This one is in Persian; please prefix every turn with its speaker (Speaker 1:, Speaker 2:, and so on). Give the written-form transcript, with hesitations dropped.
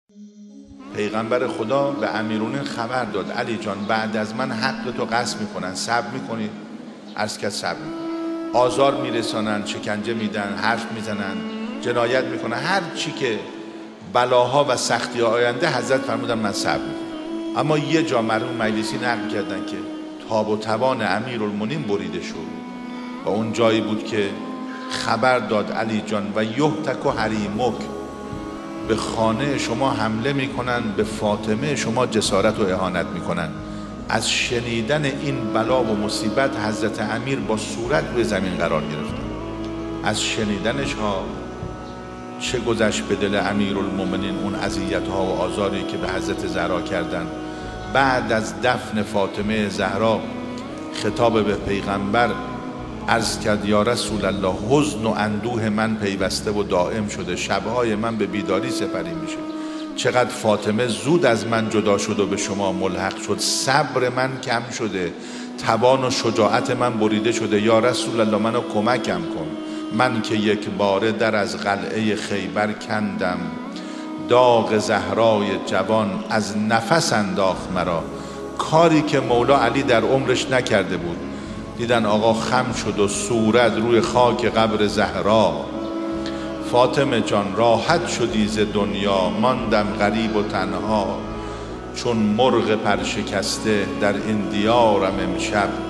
Speaker 1: پیغمبر خدا به امیرالمومنین خبر داد علی جان بعد از من حق تو غصب میکنن، صبر میکنی؟ عرض کرد صبر میکنم. آزار میرسانن، شکنجه میدن، حرف میزنن، جنایت میکنن، هر چی که بلاها و سختی ها آینده حضرت فرمودن من صبر میکنم. اما یه جا مرحوم مجلسی نقل کردن که تاب و توان امیرالمومنین بریده شد و اون جایی بود که خبر داد علی جان و یهتک و حریمک، به خانه شما حمله میکنن، به فاطمه شما جسارت و اهانت میکنن. از شنیدن این بلا و مصیبت حضرت امیر با صورت روی زمین قرار گرفتن. از شنیدنش ها چه گذشت به دل امیرالمومنین، اون اذیت ها و آزاری که به حضرت زهرا کردن. بعد از دفن فاطمه زهرا خطاب به پیغمبر عرض کرد یا رسول الله حزن و اندوه من پیوسته و دائم شده، شبهای من به بیداری سپری میشه. چقدر فاطمه زود از من جدا شد و به شما ملحق شد، صبر من کم شده، توان و شجاعت من بریده شده. یا رسول الله منو کمکم کن، من که یک باره در از قلعه خیبر کندم، داغ زهرای جوان از نفس انداخت مرا. کاری که مولا علی در عمرش نکرده بود. دیدن آقا خم شد و صورت روی خاک قبر زهرا. فاطمه جان راحت شدی ز دنیا، ماندم غریب و تنها، چون مرغ پرشکسته در این دیارم امشب.